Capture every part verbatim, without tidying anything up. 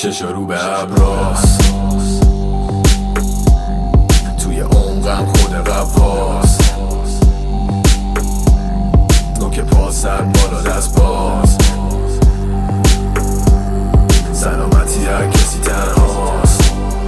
چشا رو به ابراز، توی عمقم خود قواس، نوک پا سر بالا دست باز، سلامتی هر کسی تنهاست.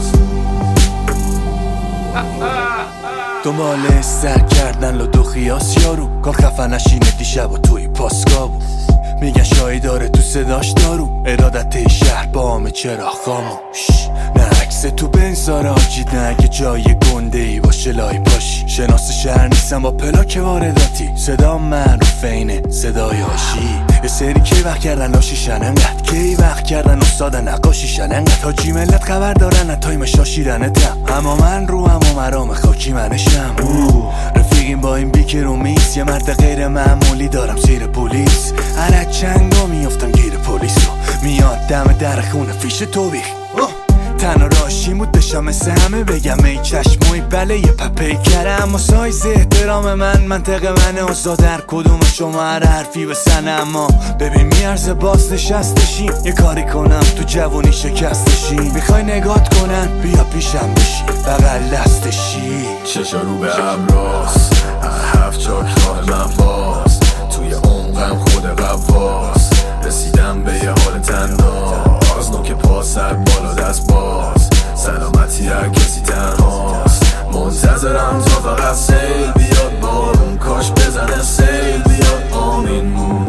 دنبال سر کردن لدو خیاس یارو، کار خفه نشینه دیشب و توی پاسکا بود. میگن شایی داره تو صداش دارو، ارادت شهر با همه چرا خاموش. نه عکس تو بنزار آجید، نه اگه جای گنده ای باشه لای پاشی. شناس شهر نیستم با پلاک وارداتی، صدا معروف اینه صدای آشی. یه سری کی وقت کردن لاشیشن انقدر، کی وقت کردن استاد نقاشیشن انقدر. تاجی ملت خبر دارن نه تایم شاشیرنه تم، اما من رو هم و مرام خاکی منشم. رفیقیم با این بیکر و میس، یه مرد غیر معمولی دارم زیر پلیس. هر چنگا میافتم گیر پلیس رو، میاد دم در خونه فیش توبیخ. تنها راشیم بود بشم مثل همه بگم ای چشموی بله یه پپی کرم. اما سایز احترام من منطق منه، اوزا در کدوم شما هر حرفی بسنه. اما ببین میارزه باز نشستشیم، یه کاری کنم تو جوانی شکستشیم. میخوای نگات کنن بیا پیشم بشی بغل دستشی. چشا رو به ابراز، هفت چاک راه من باز، توی عمقم خود قواس، رسیدم به یه حال تناز، نوک پا سر بالا دست باز، سلامتی هر کسی تنهاست. منتظرم تا فقط سیل بیاد بارون، کاش بزنه سیل بیاد آمین مون.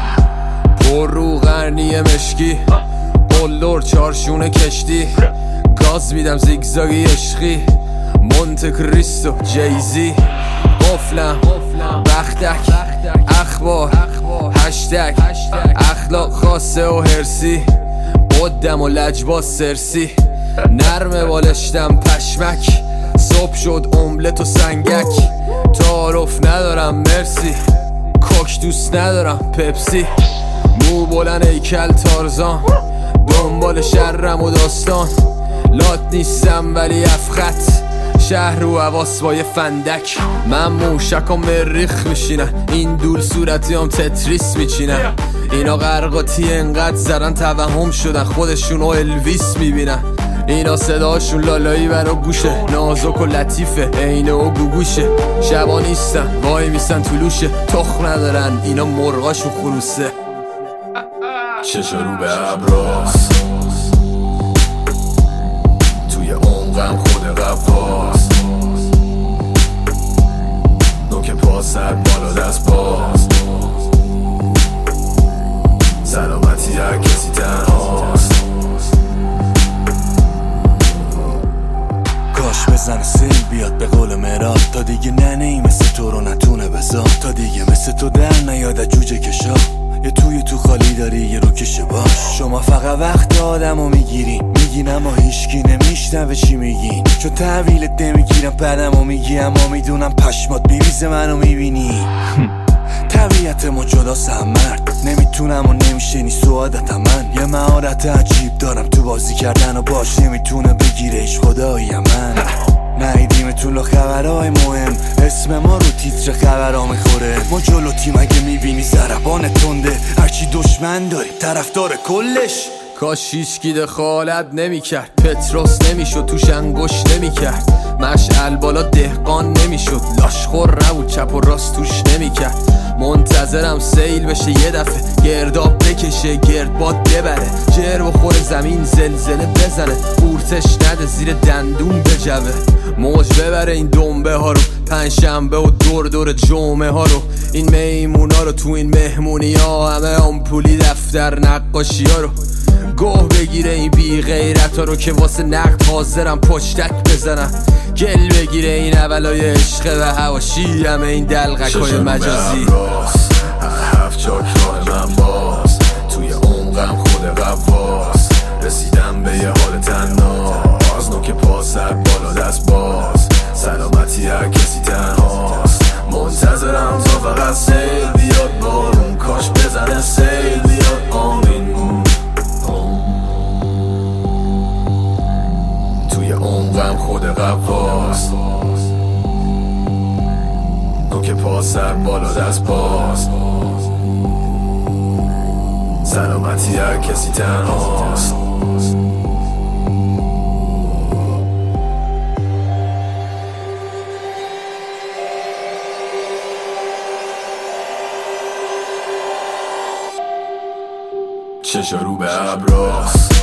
پر رو غرنی مشکی، قلدر چارشون کشتی، گاز میدم زیگزاگی عشقی، مونت کریستو جیزی. قفلم بختک اخبار هشتگ، اخلاق خاصه و هرسی، قدم و لجباز سرسی. نرمه بالشتم پشمک، صبح شد املت و سنگک. تعارف ندارم مرسی، کوک دوست ندارم پپسی. مو بلند ایکل تارزان، دنبال شرم و داستان. لات نیستم ولی افخط، شهر رو حواس با یه فندک. من موشک و مریخ میشینن، این دول صورتی هم تتریس میچینن. اینا غرقاتی انقدر زدن توهم شدن، خودشونو الویس میبینن. اینا صداشون لالایی برا گوشه، نازک و لطیفه عینه و گوگوشه. شبا نیستن وای میسن طلوشه، تخم ندارن اینا مرغاشون خروسه. چشا رو به ابراز، توی عمقم خود قواس، نوک پا سر بالا دست باز، سلامتی هر کسی تنهاست. کاش بزن سیل بیاد به قول مراد، تا دیگه ننه ای مثل تو رو نتونه بزا. تا دیگه مثل تو در نیاد جوجه کشا، یه توی تو خالی داری یه رو کشه باش. شما فقط وقت آدمو میگیرین، میگین اما هیچکی نمیشنوه چی میگین. چون تحویلت نمیگیرم بعدمو میگی، اما میدونم پشمات بیریزه منو میبینی. طبیعتمو جدا سم مرد، نمیتونم و نمیشه نی سعادتم. من یه مهارت عجیب دارم تو بازی کردن و باش نمیتونه بگیرهش خدایی من. نهیدیم تو خبرهای مهم، اسم ما رو تیتر خبرها میخوره. ما جلو تیم اگه میبینی ضربان تنده، هرچی دشمن داری طرفدار کلش. کاش هیچکی دخالت نمیکرد، پتروس نمیشد توش انگشت نمیکرد. مشعل بالا دهقان نمیشد، لاشخور نبود چپ و راست توش نمیکرد. منتظرم سیل بشه یه دفعه، گرداب بکشه گردباد ببره. جر بخوره زمین زلزله بزنه، قورتش نده زیر دندون بجوه. موج ببره این دنبه ها رو، پنجشنبه و دور دور جمعه ها رو. این میمونا رو تو این مهمونی ها، همه آمپولی دفتر نقاشی ها رو. گوه بگیره این بی غیرت ها رو که واسه نقد حاضرم پشتک بزنم. گل بگیره این اولای عشق و هواشی، همه این دلغک های مجازی. هفت چاک راه من باز، توی عمقم خود قواس، رسیدم به یه حال تناز، نوک پا سر بالا دست باز، سلامتی هر کسی تنهاست. منتظرم تا فقط سیل بیاد بارون، کاش بزنه سیل بیاد آمین مون. توی عمقم خود قواس، نوک پا سر بالا دست باز، سلامتی هر کسی تنهاست. چشا رو به ابراست